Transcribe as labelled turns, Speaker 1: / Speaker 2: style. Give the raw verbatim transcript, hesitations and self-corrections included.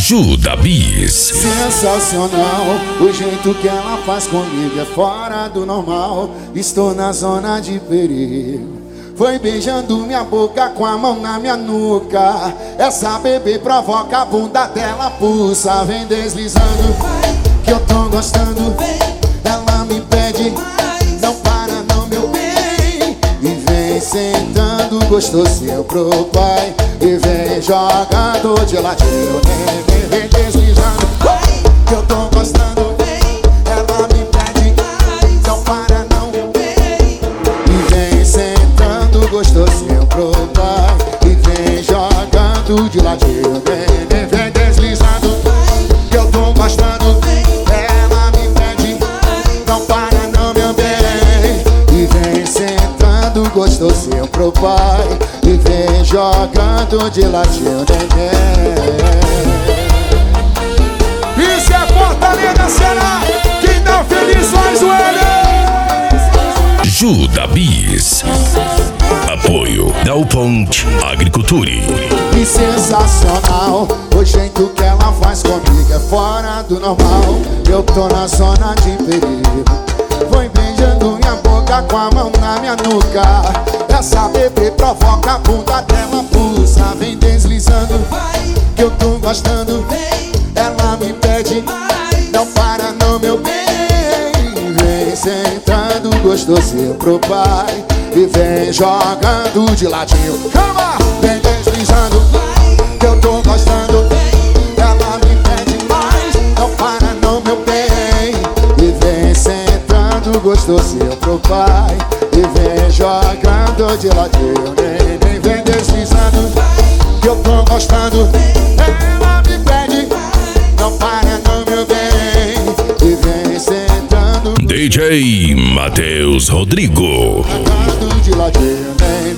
Speaker 1: Juda Bis.
Speaker 2: Sensacional, o jeito que ela faz comigo é fora do normal. Estou na zona de perigo. Foi beijando minha boca com a mão na minha nuca. Essa bebê provoca, a bunda dela pulsa. Vem deslizando, que eu tô gostando. Ela me pede, não para não, meu bem. E vem sentando gostosinho pro pai. E vem jogando de ladinho, vem, vem, vem deslizando, que eu tô gostando. Ela me pede, não para não, meu bem. E vem sentando gostosinho pro pai. E vem jogando de ladinho, vem, vem, vem deslizando, que eu tô gostando. Ela me pede, não para não, meu bem. E vem sentando gostosinho pro pai. E vem jogando de ladinho, neném. Isso é Fortaleza, Ceará. Quem tá feliz faz o L.
Speaker 1: Juda Bis. Apoio Dal Ponte Agricultura.
Speaker 2: Que sensacional, o jeito que ela faz comigo é fora do normal. Eu tô na zona de perigo. Foi beijando minha boca com a mão na minha nuca. Essa bebê provoca, a bunda dela pulsa. Vem deslizando, que eu tô gostando. Ela me pede, não para não, meu bem. Vem sentando gostosinho pro pai. E vem jogando de ladinho, calma. Vem deslizando, que eu tô gostando. Ela me pede mais, não para não, meu bem. E vem sentando gostosinho pro pai. E vem jogando de ladinho, nem, nem vem deslizando, que eu tô gostando. Ela me pede, não para não, meu bem. E vem sentando
Speaker 1: D J Matheus Rodrigo.
Speaker 2: jogando de ladinho, nem